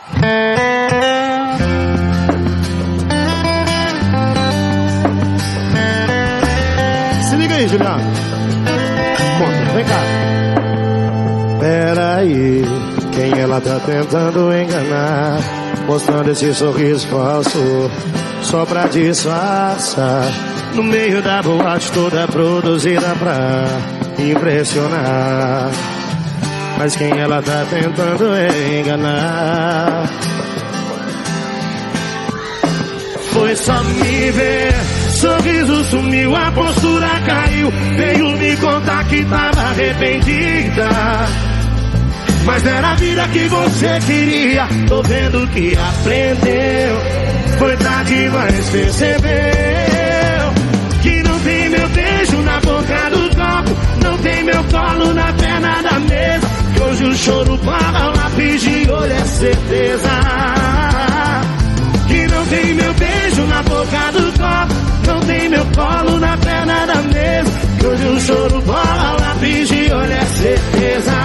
Se liga aí, Juliano. Conta, vem cá. Peraí, quem ela tá tentando enganar, mostrando esse sorriso falso só pra disfarçar, no meio da boate toda produzida pra impressionar. Mas quem ela tá tentando enganar foi só me ver. Sorriso sumiu, a postura caiu, veio me contar que tava arrependida. Mas era a vida que você queria, tô vendo que aprendeu. Foi tarde, mas percebeu que não tem meu beijo na boca do copo, não tem meu colo na perna da mesa, que hoje o choro para lápis de olho é certeza. Que não tem meu beijo na boca do copo, não tem meu colo na perna da mesa, que hoje o choro para lápis de olho é certeza.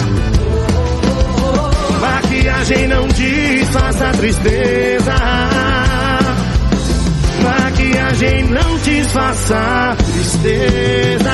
Maquiagem não disfarça a tristeza, maquiagem não disfarça a tristeza.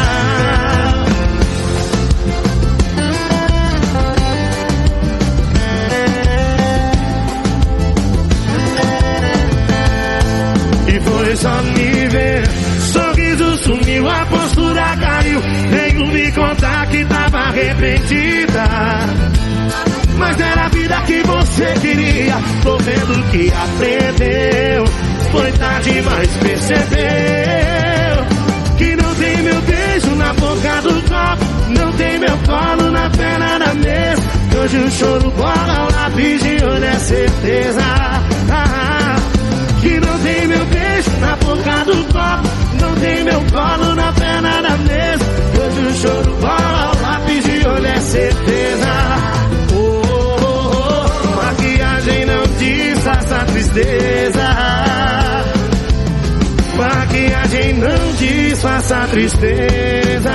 E foi só me ver, sorriso sumiu, a postura caiu, veio me contar que tava arrependida. Mas era a vida que você queria, tô vendo que aprendeu. Foi tarde, mas percebeu que não tem meu beijo na boca do copo, não tem meu colo na perna da mesa, que hoje o choro bola o lápis de olho é certeza. Que não tem meu beijo na boca do copo, não tem meu colo na perna da mesa, que hoje o choro bola o lápis de olho é certeza. Maquiagem não disfarça a tristeza, maquiagem não disfarça a tristeza.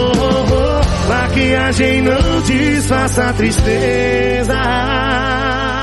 Maquiagem não disfarça a tristeza.